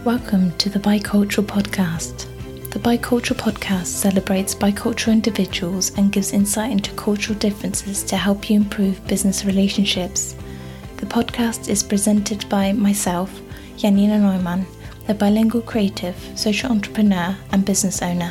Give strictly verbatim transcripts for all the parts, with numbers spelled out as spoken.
Welcome to the Bicultural Podcast. The Bicultural Podcast celebrates bicultural individuals and gives insight into cultural differences to help you improve business relationships. The podcast is presented by myself, Janina Neumann, a bilingual creative, social entrepreneur and business owner.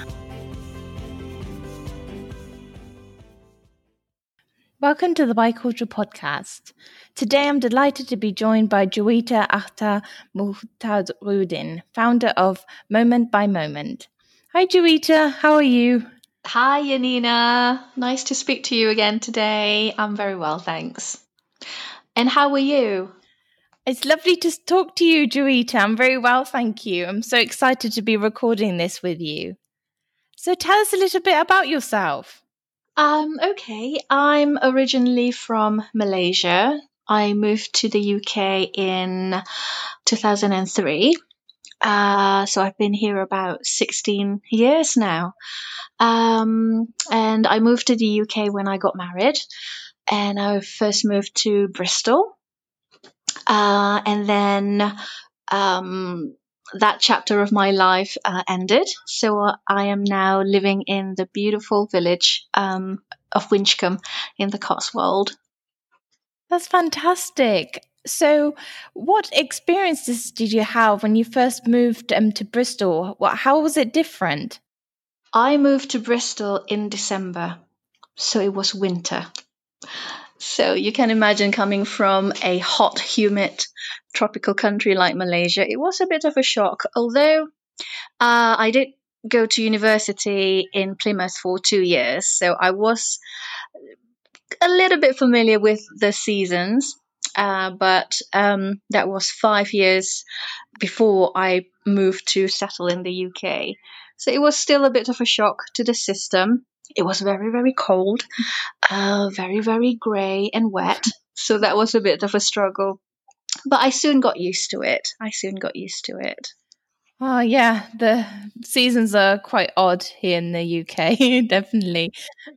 Welcome to the Bicultural Podcast. Today I'm delighted to be joined by Juwita Akhtar Muhtaruddin, founder of Moment by Moment. Hi Juwita, how are you? Hi Janina, nice to speak to you again today. I'm very well, thanks. And how are you? It's lovely to talk to you, Juwita. I'm very well, thank you. I'm so excited to be recording this with you. So tell us a little bit about yourself. Um, okay, I'm originally from Malaysia. I moved to the U K in two thousand three. Uh, so I've been here about sixteen years now. Um, and I moved to the U K when I got married. And I first moved to Bristol. Uh, and then um, that chapter of my life uh, ended. So uh, I am now living in the beautiful village um, of Winchcombe in the Cotswold. That's fantastic. So what experiences did you have when you first moved um, to Bristol? What, how was it different? I moved to Bristol in December, so it was winter. So you can imagine coming from a hot, humid, tropical country like Malaysia, it was a bit of a shock. Although uh, I did go to university in Plymouth for two years, so I was a little bit familiar with the seasons. Uh, but um, that was five years before I moved to settle in the U K. So it was still a bit of a shock to the system. It was very, very cold, uh, very, very grey and wet. So that was a bit of a struggle. But I soon got used to it. I soon got used to it. Oh, yeah, the seasons are quite odd here in the U K, definitely.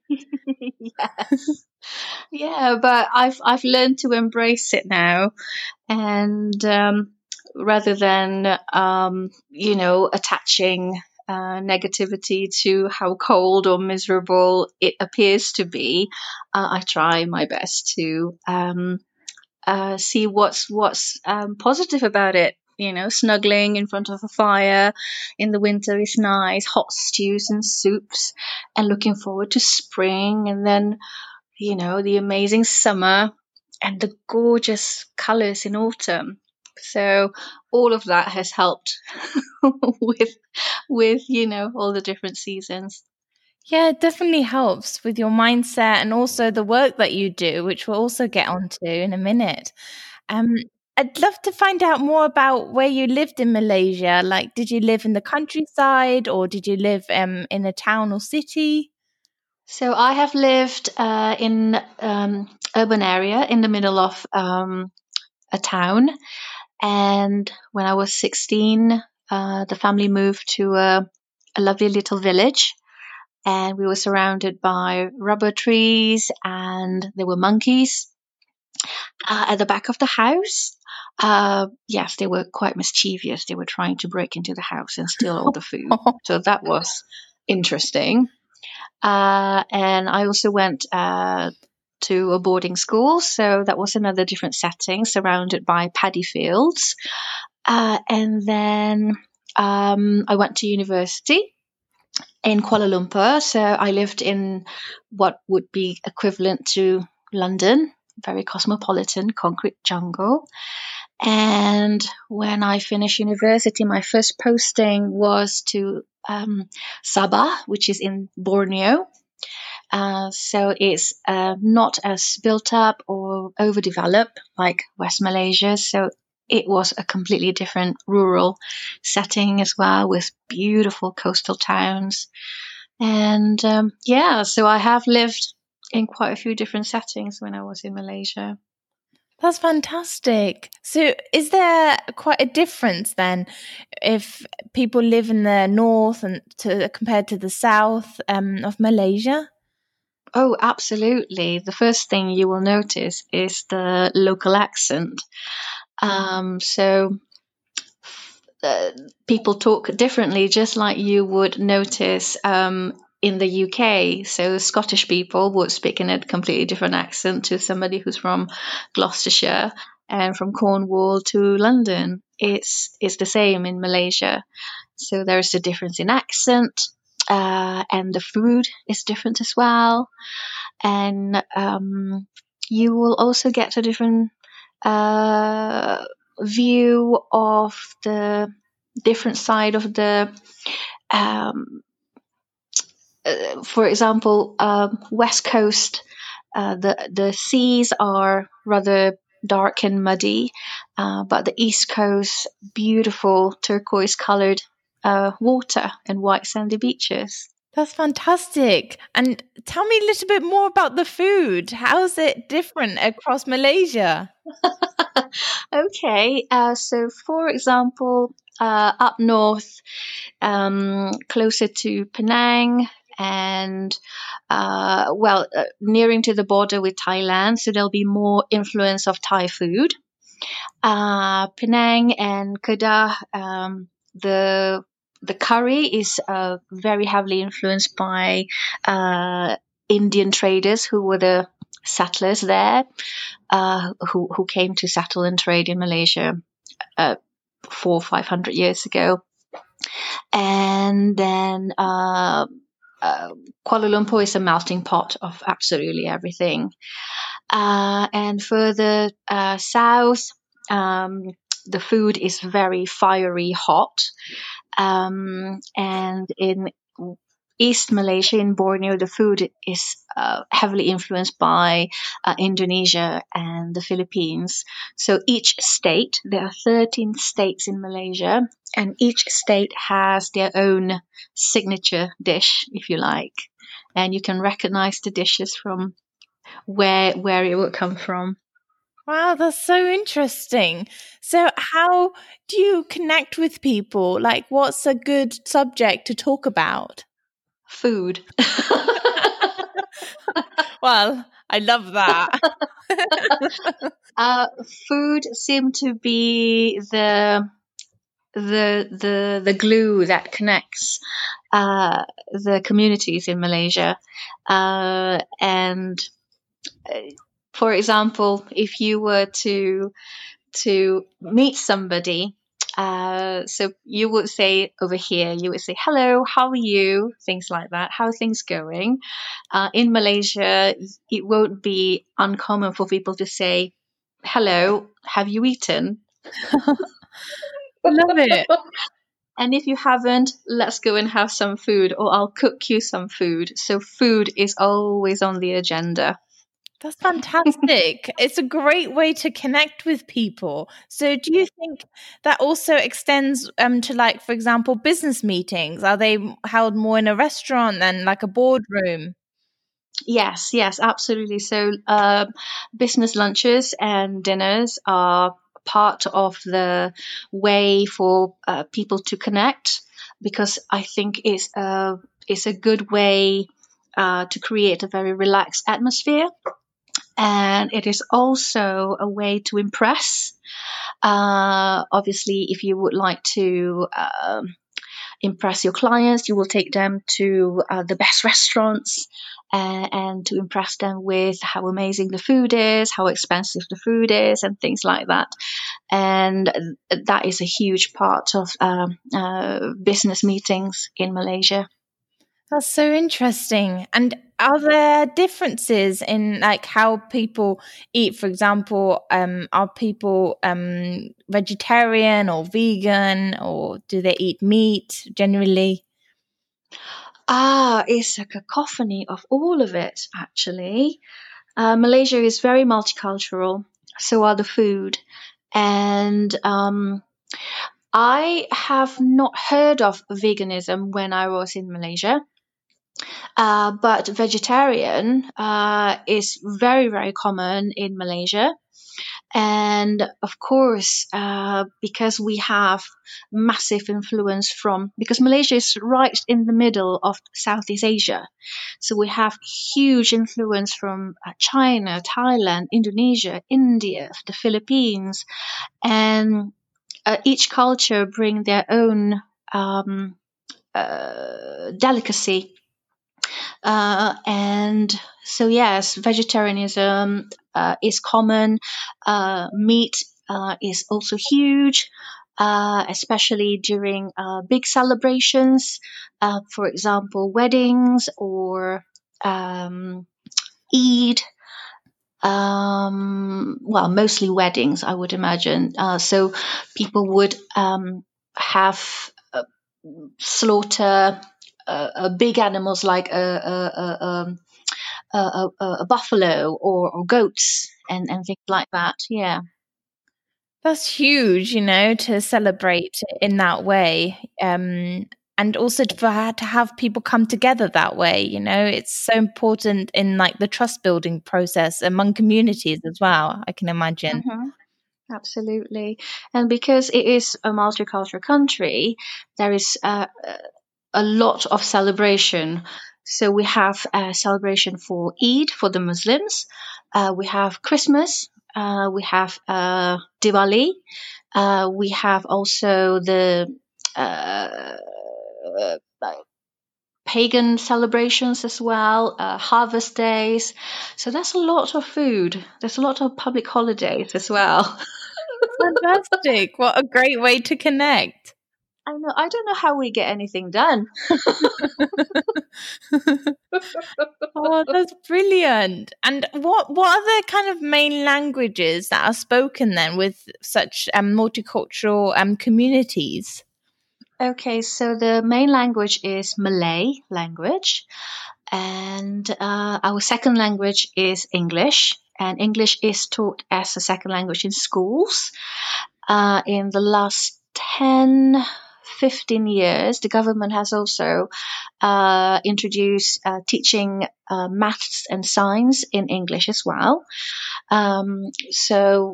Yes. Yeah, but I've I've learned to embrace it now, and um, rather than um, you know attaching uh, negativity to how cold or miserable it appears to be, uh, I try my best to um, uh, see what's what's um, positive about it. You know, snuggling in front of a fire in the winter is nice, hot stews and soups, and looking forward to spring, and then, you know, the amazing summer and the gorgeous colours in autumn. So all of that has helped with, with, you know, all the different seasons. Yeah, it definitely helps with your mindset and also the work that you do, which we'll also get onto in a minute. Um, I'd love to find out more about where you lived in Malaysia. Like, did you live in the countryside or did you live um, in a town or city? So I have lived uh, in um, urban area in the middle of um, a town. And when I was sixteen, uh, the family moved to a, a lovely little village. And we were surrounded by rubber trees and there were monkeys uh, at the back of the house. Uh, yes, they were quite mischievous. They were trying to break into the house and steal all the food. So that was interesting. Uh, and I also went uh, to a boarding school. So that was another different setting, surrounded by paddy fields. Uh, and then um, I went to university in Kuala Lumpur. So I lived in what would be equivalent to London, very cosmopolitan, concrete jungle. And when I finished university, my first posting was to um, Sabah, which is in Borneo. Uh, so it's uh, not as built up or overdeveloped like West Malaysia. So it was a completely different rural setting as well, with beautiful coastal towns. And um, yeah, so I have lived in quite a few different settings when I was in Malaysia. That's fantastic. So is there quite a difference then if people live in the north and to compared to the south um, of Malaysia? Oh, absolutely. The first thing you will notice is the local accent. Um, so uh, people talk differently, just like you would notice um, in the U K. So Scottish people would speak in a completely different accent to somebody who's from Gloucestershire, and from Cornwall to London. It's it's the same in Malaysia. So there's a difference in accent, uh, and the food is different as well. And um, you will also get a different uh, view of the different side of the, um, uh, for example, um, West Coast. Uh, the the seas are rather dark and muddy, uh, but the East Coast, beautiful turquoise coloured uh, water and white sandy beaches. That's fantastic. And tell me a little bit more about the food. How is it different across Malaysia? Okay, uh, so for example, uh, up north, um, closer to Penang, and uh, well, uh, nearing to the border with Thailand, so there'll be more influence of Thai food. Uh, Penang and Kedah, um, the the curry is uh, very heavily influenced by uh, Indian traders who were the settlers there, uh, who who came to settle and trade in Malaysia uh, four or five hundred years ago. And then uh, uh, Kuala Lumpur is a melting pot of absolutely everything. Uh, and further uh, south, um, the food is very fiery hot. Um, and in East Malaysia, in Borneo, the food is uh, heavily influenced by uh, Indonesia and the Philippines. So each state, there are thirteen states in Malaysia, and each state has their own signature dish, if you like. And you can recognize the dishes from where where it would come from. Wow, that's so interesting. So how do you connect with people? Like, what's a good subject to talk about? Food. Well, I love that. uh, food seemed to be the the the the glue that connects uh, the communities in Malaysia, uh, and uh, for example, if you were to to meet somebody, uh, so you would say over here, you would say, hello, how are you? Things like that. How are things going? Uh, in Malaysia, it won't be uncommon for people to say, hello, have you eaten? Love it. And if you haven't, let's go and have some food, or I'll cook you some food. So food is always on the agenda. That's fantastic. It's a great way to connect with people. So do you think that also extends um, to, like, for example, business meetings? Are they held more in a restaurant than like a boardroom? Yes, yes, absolutely. So uh, business lunches and dinners are part of the way for uh, people to connect, because I think it's a, it's a good way uh, to create a very relaxed atmosphere. And it is also a way to impress. Uh, obviously, if you would like to um, impress your clients, you will take them to uh, the best restaurants, uh, and to impress them with how amazing the food is, how expensive the food is, and things like that. And that is a huge part of um, uh, business meetings in Malaysia. That's so interesting. And are there differences in like how people eat? For example, um, are people um, vegetarian or vegan, or do they eat meat generally? Ah, it's a cacophony of all of it, actually. Uh, Malaysia is very multicultural, so are the food. And um, I have not heard of veganism when I was in Malaysia. Uh, but vegetarian uh, is very, very common in Malaysia. And of course, uh, because we have massive influence from, because Malaysia is right in the middle of Southeast Asia. So we have huge influence from uh, China, Thailand, Indonesia, India, the Philippines. And uh, each culture bring their own um, uh, delicacy. Uh, and so, yes, vegetarianism uh, is common. Uh, meat uh, is also huge, uh, especially during uh, big celebrations, uh, for example, weddings or um, Eid. Um, well, mostly weddings, I would imagine. Uh, so people would um, have uh, slaughter uh, uh, big animals like a, a, a, um, a, a, a buffalo or, or goats and, and things like that. Yeah. That's huge, you know, to celebrate in that way. Um, and also to, for, to have people come together that way, you know, it's so important in like the trust building process among communities as well, I can imagine. Mm-hmm. Absolutely. And because it is a multicultural country, there is uh, a lot of celebration. So we have a celebration for Eid for the Muslims. Uh, we have Christmas. Uh, we have uh, Diwali. Uh, we have also the uh, uh, pagan celebrations as well, uh, harvest days. So that's a lot of food. There's a lot of public holidays as well. Fantastic. What a great way to connect. I know. I don't know how we get anything done. Oh, that's brilliant. And what what are the kind of main languages that are spoken then with such um, multicultural um, communities? Okay, so the main language is Malay language, and uh, our second language is English. And English is taught as a second language in schools. Uh, in the last ten, fifteen years, the government has also uh, introduced uh, teaching uh, maths and science in English as well. Um, so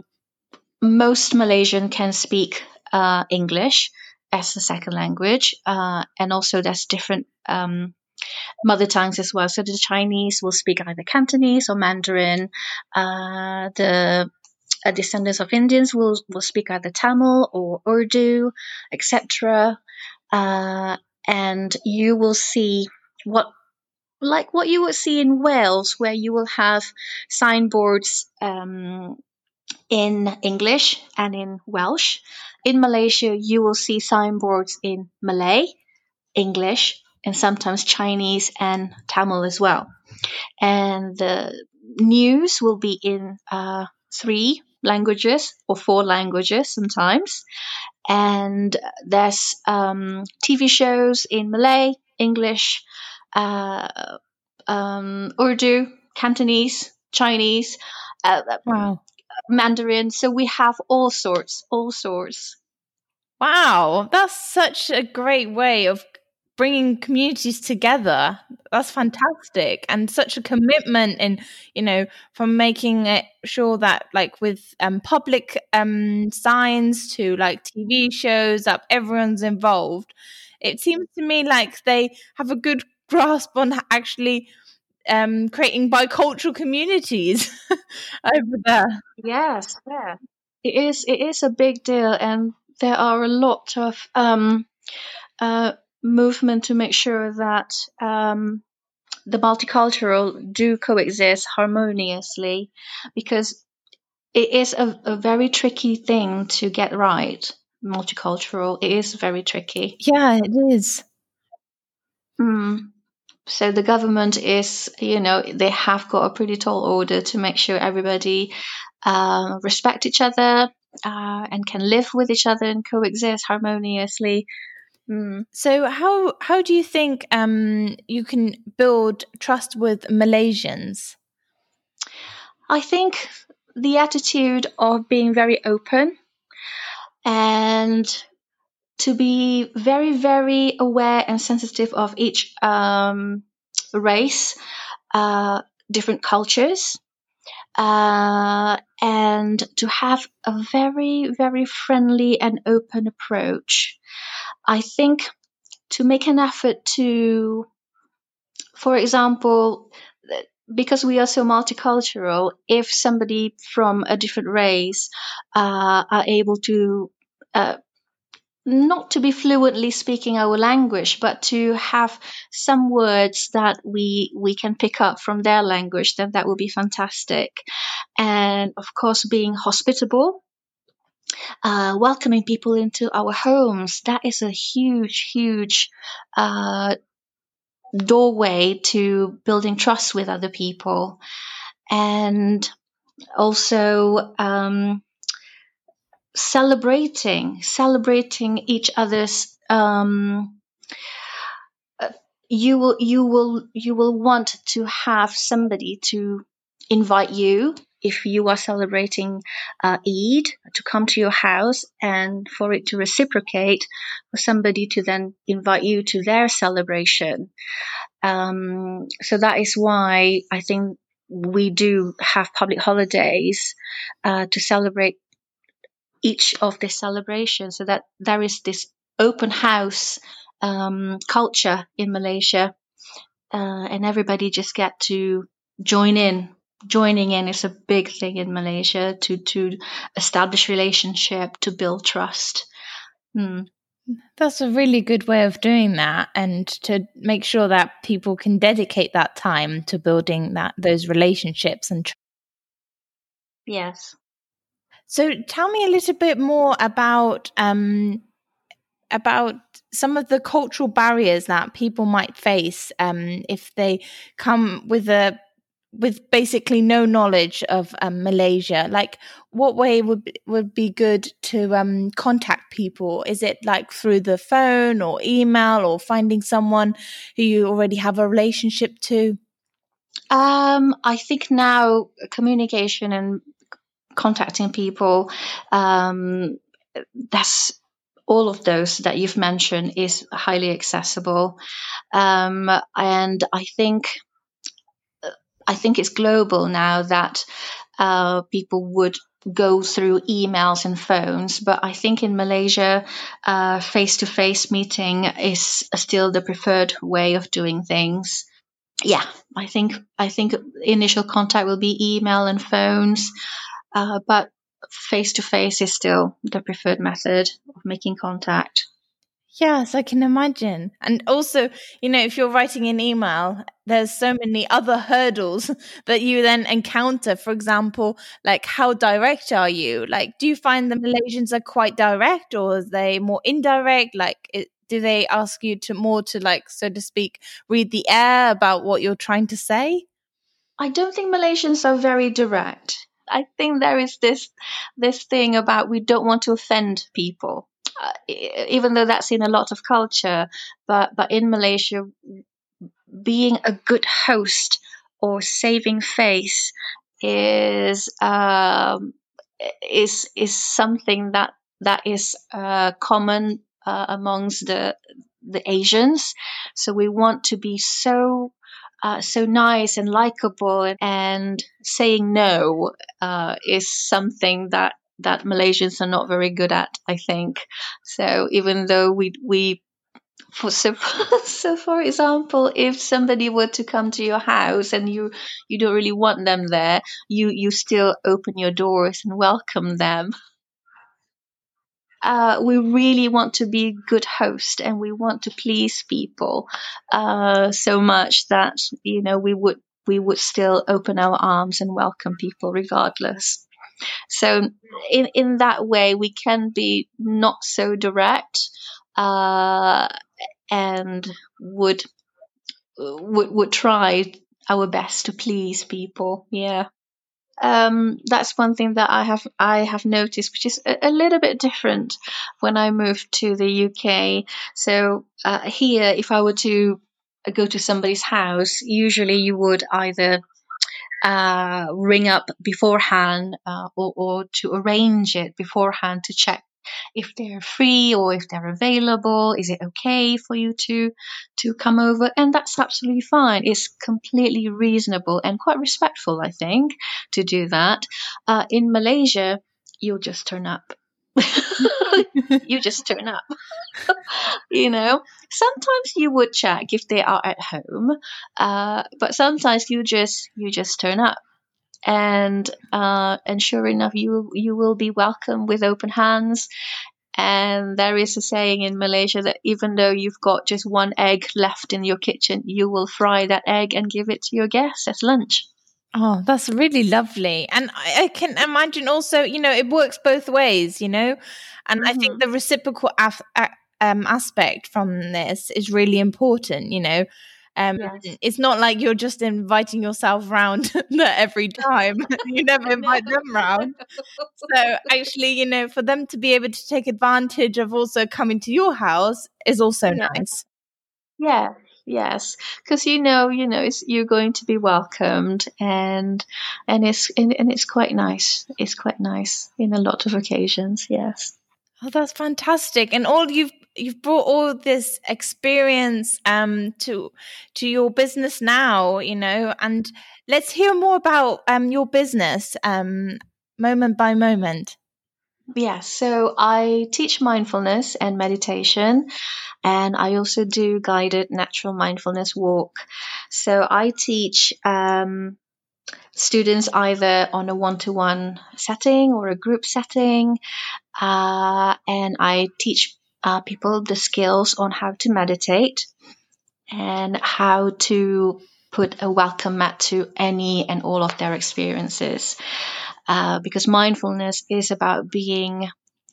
most Malaysian can speak uh, English as a second language, uh, and also there's different um, mother tongues as well. So the Chinese will speak either Cantonese or Mandarin. Uh, the uh, descendants of Indians will will speak either Tamil or Urdu, et cetera. Uh, and you will see what like what you would see in Wales, where you will have signboards um, in English and in Welsh. In Malaysia, you will see signboards in Malay, English, and sometimes Chinese and Tamil as well. And the news will be in uh, three languages or four languages sometimes. And there's um, T V shows in Malay, English, uh, um, Urdu, Cantonese, Chinese, uh, Wow. Mandarin. So we have all sorts, all sorts. Wow, that's such a great way of bringing communities together. That's fantastic, and such a commitment in, you know, from making it sure that like with um public um signs to like T V shows that everyone's involved. It seems to me like they have a good grasp on actually um creating bicultural communities over there. Yes, yeah. It is it is a big deal, and there are a lot of um, uh, movement to make sure that um, the multicultural do coexist harmoniously, because it is a, a very tricky thing to get right. Multicultural, it is very tricky. Yeah, it is. Mm. So the government is, you know, they have got a pretty tall order to make sure everybody uh, respect each other uh, and can live with each other and coexist harmoniously. Mm. So how how do you think um, you can build trust with Malaysians? I think the attitude of being very open and to be very, very aware and sensitive of each um, race, uh, different cultures, uh, and to have a very, very friendly and open approach. I think to make an effort to, for example, because we are so multicultural, if somebody from a different race uh, are able to uh, not to be fluently speaking our language, but to have some words that we we can pick up from their language, then that would be fantastic. And of course, being hospitable, uh, welcoming people into our homes, that is a huge, huge uh, doorway to building trust with other people. And also um, celebrating, celebrating each other's. Um, you will, you will, you will want to have somebody to invite you if you are celebrating uh, Eid, to come to your house, and for it to reciprocate, for somebody to then invite you to their celebration. Um, so that is why I think we do have public holidays uh, to celebrate each of the celebrations, so that there is this open house um, culture in Malaysia, uh, and everybody just get to join in. Joining in is a big thing in Malaysia, to to establish relationship, to build trust. Hmm. That's a really good way of doing that, and to make sure that people can dedicate that time to building that those relationships and. Tr- yes. So, tell me a little bit more about um, about some of the cultural barriers that people might face um, if they come with a with basically no knowledge of um, Malaysia. Like, what way would would be good to um, contact people? Is it like through the phone or email, or finding someone who you already have a relationship to? Um, I think now communication and contacting people, um, that's all of those that you've mentioned is highly accessible. Um, and I think I think it's global now that uh, people would go through emails and phones. But I think in Malaysia, uh, face-to-face meeting is still the preferred way of doing things. Yeah, I think I think initial contact will be email and phones, uh, but face-to-face is still the preferred method of making contact. Yes, I can imagine. And also, you know, if you're writing an email, there's so many other hurdles that you then encounter. For example, like, how direct are you? Like, do you find the Malaysians are quite direct, or are they more indirect? Like, it, do they ask you to more to, like, so to speak, read the air about what you're trying to say? I don't think Malaysians are very direct. I think there is this this thing about we don't want to offend people, uh, even though that's in a lot of culture. But but in Malaysia, being a good host or saving face is um, is is something that that is uh, common uh, amongst the the Asians. So we want to be so uh, so nice and likable, and saying no uh, is something that that Malaysians are not very good at, I think. So even though we we for so, so for example, if somebody were to come to your house and you you don't really want them there, you you still open your doors and welcome them. Uh, we really want to be a good host, and we want to please people uh, so much that, you know, we would we would still open our arms and welcome people regardless. So in in that way, we can be not so direct, uh, and would would would try our best to please people. Yeah. Um, that's one thing that I have I have noticed, which is a, a little bit different when I moved to the U K. So uh, here, if I were to go to somebody's house, usually you would either uh, ring up beforehand, uh, or, or to arrange it beforehand to check if they're free or if they're available. Is it okay for you to to come over? And that's absolutely fine. It's completely reasonable and quite respectful, I think, to do that. Uh, in Malaysia, you'll just turn up. You just turn up. You know, sometimes you would check if they are at home, uh, but sometimes you just you just turn up, and uh, and sure enough, you you will be welcomed with open hands. And there is a saying in Malaysia that even though you've got just one egg left in your kitchen, you will fry that egg and give it to your guests as lunch. Oh, that's really lovely. And I, I can imagine also, you know, it works both ways, you know, and mm-hmm. I think the reciprocal af- um, aspect from this is really important, you know. Um, yes. It's not like you're just inviting yourself round every time. You never invite no. them round. So actually, you know, for them to be able to take advantage of also coming to your house is also yeah. nice. Yeah. Yes, because you know, you know, it's, you're going to be welcomed, and and it's and, and it's quite nice. It's quite nice in a lot of occasions. Yes. Oh, that's fantastic! And all you've you've brought all this experience um to to your business now, you know. And let's hear more about um your business um moment by moment. Yeah, so I teach mindfulness and meditation, and I also do guided natural mindfulness walk. So I teach um, students either on a one-to-one setting or a group setting, uh, and I teach uh, people the skills on how to meditate and how to put a welcome mat to any and all of their experiences. Uh, because mindfulness is about being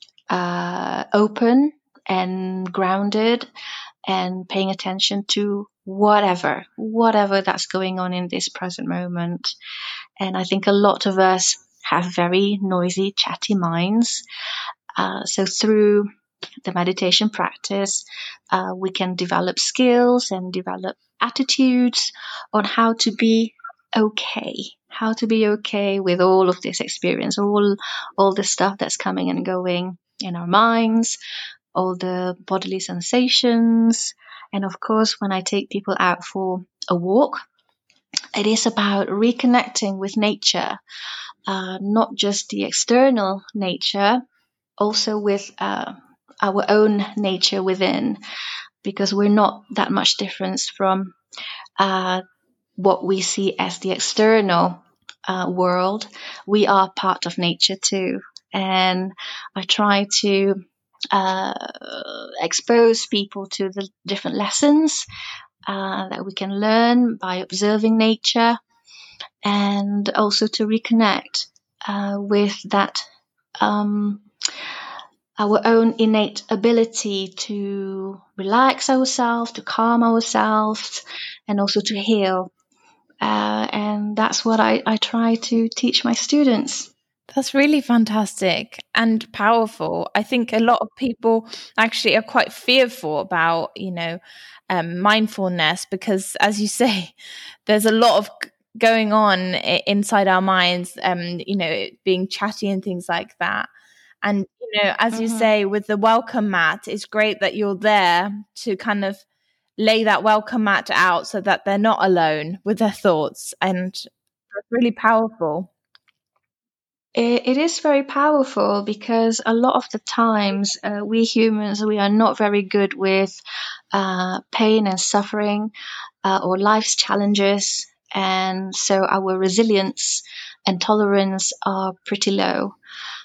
uh, open and grounded and paying attention to whatever, whatever that's going on in this present moment. And I think a lot of us have very noisy, chatty minds. Uh, so through the meditation practice, uh, we can develop skills and develop attitudes on how to be okay, how to be okay with all of this experience, all, all the stuff that's coming and going in our minds, all the bodily sensations. And of course, when I take people out for a walk, it is about reconnecting with nature, uh, not just the external nature, also with uh, our own nature within, because we're not that much different from uh, what we see as the external uh, world. We are part of nature too. And I try to uh, expose people to the different lessons uh, that we can learn by observing nature, and also to reconnect uh, with that um, our own innate ability to relax ourselves, to calm ourselves, and also to heal. Uh, and that's what I, I try to teach my students. That's really fantastic and powerful. I think a lot of people actually are quite fearful about, you know, um, mindfulness because, as you say, there's a lot of going on inside our minds, um, you know, being chatty and things like that. And, you know, as mm-hmm. you say, with the welcome mat, it's great that you're there to kind of lay that welcome mat out so that they're not alone with their thoughts. And that's really powerful. It, it is very powerful because a lot of the times uh, we humans, we are not very good with uh, pain and suffering uh, or life's challenges. And so our resilience and tolerance are pretty low.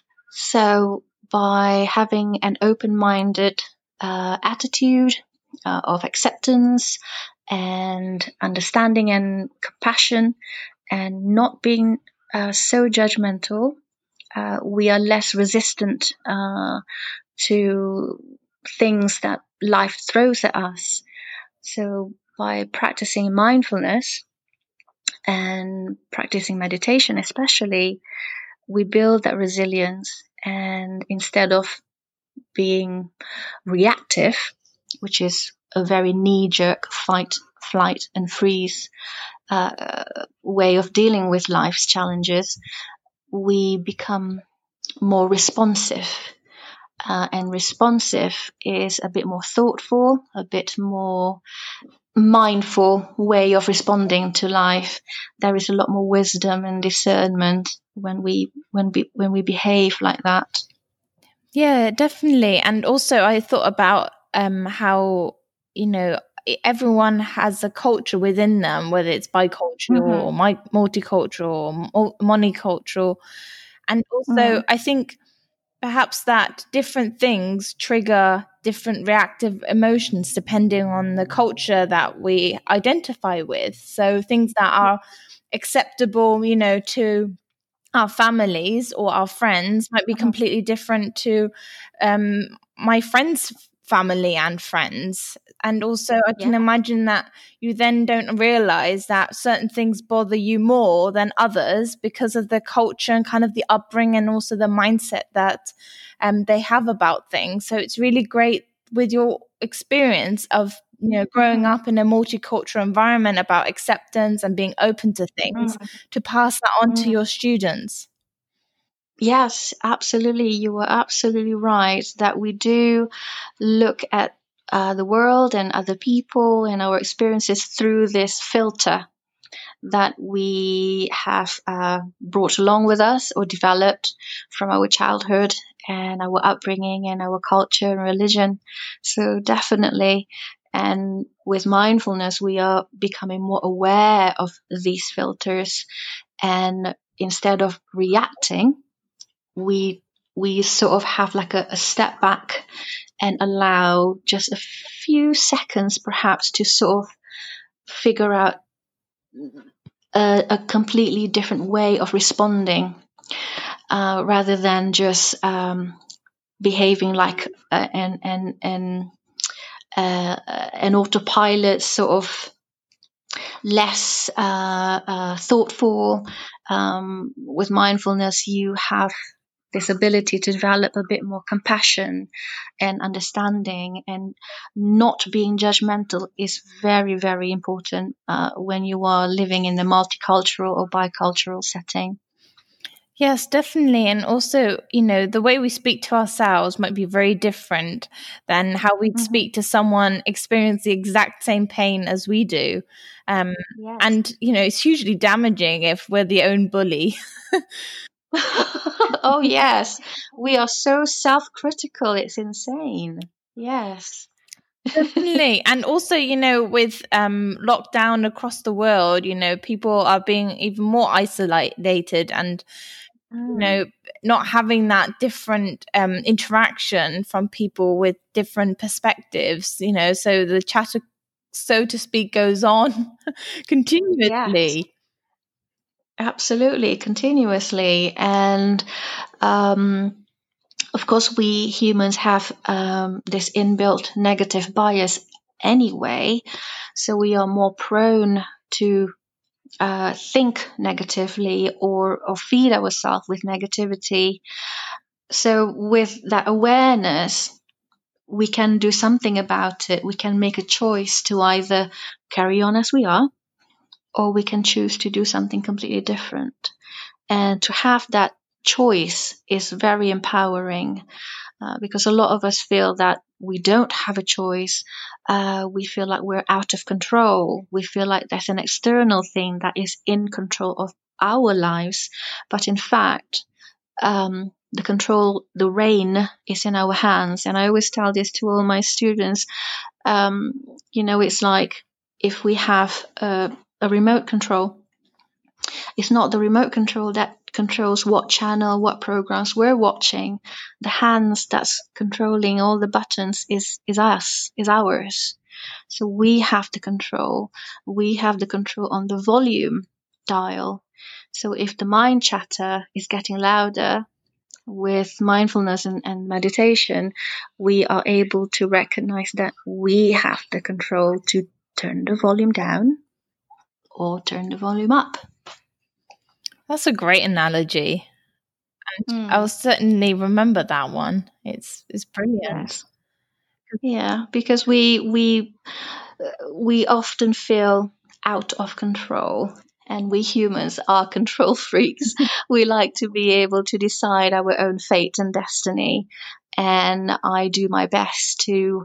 So by having an open-minded uh, attitude uh, of acceptance and understanding and compassion, and not being uh, so judgmental, uh, we are less resistant uh, to things that life throws at us. So by practicing mindfulness and practicing meditation especially, we build that resilience, and instead of being reactive, which is a very knee-jerk fight, flight and freeze uh, way of dealing with life's challenges, we become more responsive. Uh, and responsive is a bit more thoughtful, a bit more mindful way of responding to life. There is a lot more wisdom and discernment when we when we when we behave like that. Yeah, definitely. And also I thought about um how, you know, everyone has a culture within them, whether it's bicultural mm-hmm. or multicultural or monocultural. And also mm. I think perhaps that different things trigger different reactive emotions depending on the culture that we identify with. So things that are acceptable, you know, to our families or our friends might be Uh-huh. completely different to um, my friends' family and friends. And also, I can Yeah. imagine that you then don't realize that certain things bother you more than others because of the culture and kind of the upbringing and also the mindset that um, they have about things. So it's really great with your experience of, you know, growing Mhm. up in a multicultural environment about acceptance and being open to things, Mhm. to pass that on to Mhm. your students. Yes, absolutely. You are absolutely right that we do look at uh, the world and other people and our experiences through this filter that we have uh, brought along with us or developed from our childhood and our upbringing and our culture and religion. So, definitely. And with mindfulness, we are becoming more aware of these filters. And instead of reacting, we we sort of have like a, a step back and allow just a few seconds perhaps to sort of figure out a, a completely different way of responding uh, rather than just um, behaving like uh, an an an uh, an autopilot, sort of less uh, uh, thoughtful. Um, with mindfulness, you have this ability to develop a bit more compassion and understanding, and not being judgmental is very, very important uh, when you are living in a multicultural or bicultural setting. Yes, definitely. And also, you know, the way we speak to ourselves might be very different than how we'd Mm-hmm. speak to someone experiencing the exact same pain as we do. Um, Yes. and, you know, it's hugely damaging if we're the own bully. Oh, yes. We are so self critical. It's insane. Yes. Definitely. And also, you know, with um, lockdown across the world, you know, people are being even more isolated and, you Mm. know, not having that different um, interaction from people with different perspectives, you know, so the chatter, so to speak, goes on Yes, continuously. absolutely, continuously. And um, of course, we humans have um, this inbuilt negative bias anyway. So we are more prone to uh, think negatively or, or feed ourselves with negativity. So, with that awareness, we can do something about it. We can make a choice to either carry on as we are, or we can choose to do something completely different. And to have that choice is very empowering uh, because a lot of us feel that we don't have a choice. Uh, we feel like we're out of control. We feel like there's an external thing that is in control of our lives. But in fact, um, the control, the reign is in our hands. And I always tell this to all my students. Um, you know, it's like if we have a, a remote control, it's not the remote control that controls what channel, what programs we're watching. The hands that's controlling all the buttons is, is us, is ours. So we have the control. We have the control on the volume dial. So if the mind chatter is getting louder, with mindfulness and, and meditation, we are able to recognize that we have the control to turn the volume down or turn the volume up. That's a great analogy. I'll Mm, certainly remember that one. It's it's brilliant. yes. Yeah, because we we we often feel out of control, and we humans are control freaks. We like to be able to decide our own fate and destiny, and I do my best to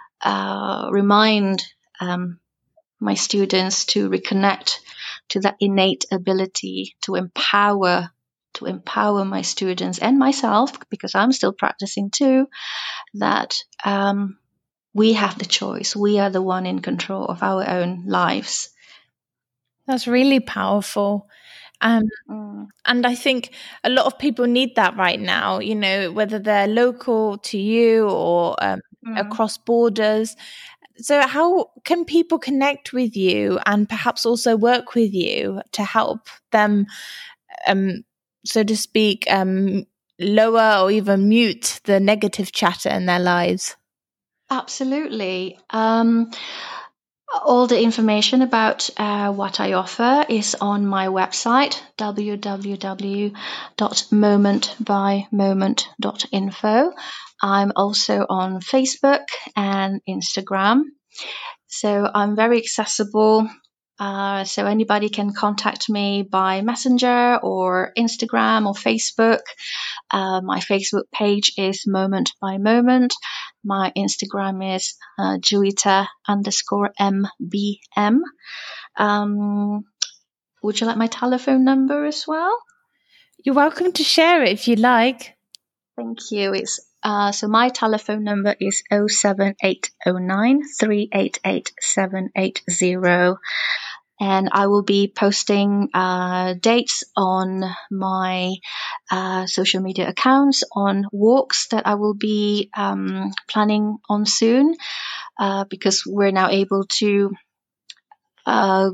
uh, remind um, my students to reconnect to that innate ability to empower to empower my students and myself, because I'm still practicing too, that um, we have the choice. We are the one in control of our own lives. That's really powerful. Um, mm. And I think a lot of people need that right now, you know, whether they're local to you or um, mm. across borders. So how can people connect with you and perhaps also work with you to help them, um, so to speak, um, lower or even mute the negative chatter in their lives? Absolutely. Um, all the information about uh, what I offer is on my website, w w w dot moment by moment dot info. I'm also on Facebook and Instagram. So I'm very accessible. Uh, so anybody can contact me by Messenger or Instagram or Facebook. Uh, my Facebook page is Moment by Moment. My Instagram is uh, Juita underscore M B M. Um, would you like my telephone number as well? You're welcome to share it if you like. Thank you. It's uh, so my telephone number is oh seven eight oh nine, three eight eight, seven eight zero. And I will be posting uh, dates on my uh, social media accounts on walks that I will be um, planning on soon, uh, because we're now able to uh,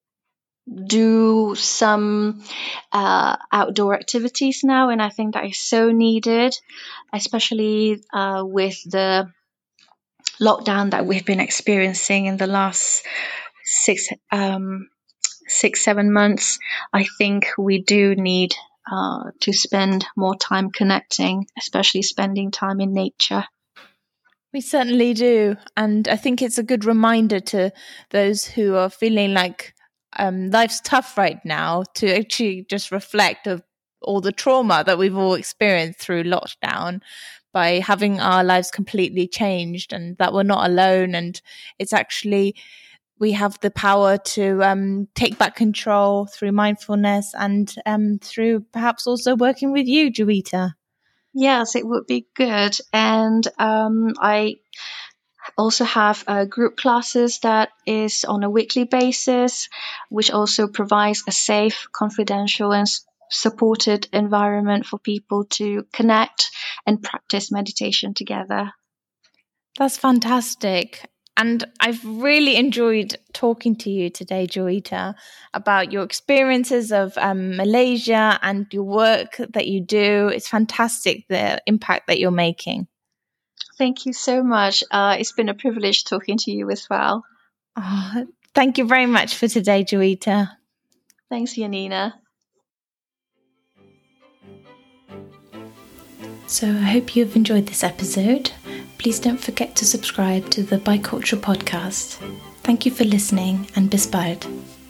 do some uh, outdoor activities now, and I think that is so needed, especially uh, with the lockdown that we've been experiencing in the last six um six, seven months. I think we do need uh, to spend more time connecting, especially spending time in nature. We certainly do. And I think it's a good reminder to those who are feeling like um, life's tough right now to actually just reflect of all the trauma that we've all experienced through lockdown by having our lives completely changed, and that we're not alone. And it's actually, we have the power to um, take back control through mindfulness and um, through perhaps also working with you, Juita. Yes, it would be good. And um, I also have uh, group classes that is on a weekly basis, which also provides a safe, confidential and supported environment for people to connect and practice meditation together. That's fantastic. And I've really enjoyed talking to you today, Juita, about your experiences of um, Malaysia and your work that you do. It's fantastic, the impact that you're making. Thank you so much. Uh, it's been a privilege talking to you as well. Oh, thank you very much for today, Juita. Thanks, Janina. So I hope you've enjoyed this episode. Please don't forget to subscribe to the Bicultural Podcast. Thank you for listening, and bis bald.